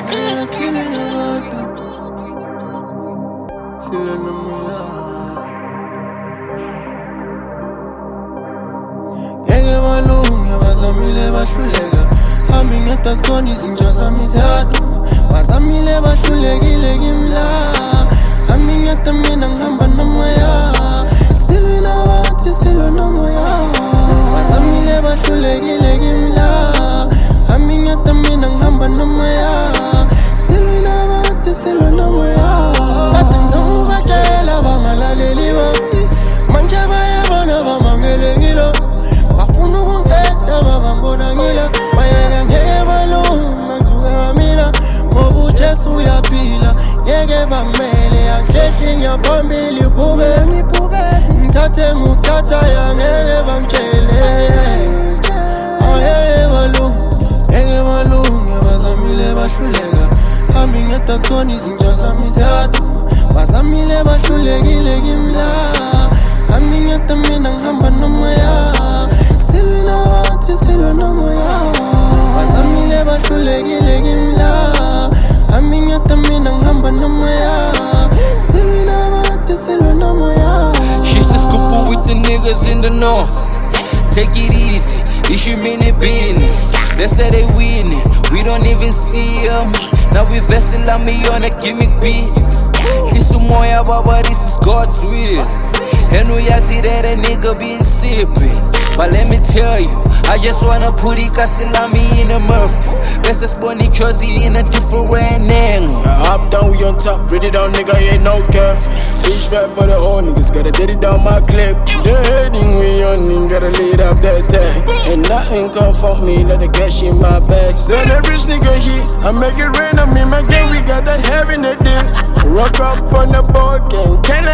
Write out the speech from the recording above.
Ngeke balunge bazamile bahluleka Hambi ngetaskoni izinja zami ziyaduma Bazamile bahlulekile kimla Hambi ngeta mina ngihamba nomoya Silwina wathi silwa nomoya Bazamile bahlulekile kimla Hambi ngeta mina ngihamba nomoya Silwina wathi silwa nomoya Kade ngizama ubatshela bangalaleli bami Manje bayabona bamangele ngilo Bafuna ukungithetha babangibona ngila Bayeka ngeke balunga ngithuka mina Ngoba uJesu uyaphila Ngeke bangimele angehli ngiyaphambili ibhubesi Ngithathe ngukuthatha ngeke bangitshele Ngeke balunge bazamile bahluleka Hambi ngetaskoni izinja zami ziyaduma Bazamile bahlulekile kimla Hambi ngeta mina ngihamba nomoya Silwina wathi silwa nomoya Bazamile bahlulekile kimla Hambi ngeta mina ngihamba nomoya Silwina wathi silwa nomoya She used to scoop with the niggas in the north. Take it easy, issue mini business. They say they winning, we don't even see them. Now we vessel on me on a gimmick beat. This is moya baba, this is God's will. And we see that a nigga being sippy. But let me tell you, I just wanna put Ikasilami in a murk. Best as Bonnie Curzy in a different angle. Up down, we on top, read it down, nigga, ain't no care. Fish fat for the whole niggas, gotta get it down my clip. The heading we on, gotta lead up that tag. And nothing come for me, let the cash in my bag. Send a rich nigga here, I make it rain on me, my gang, we got that heavy in the deal. Rock up on the board, gang,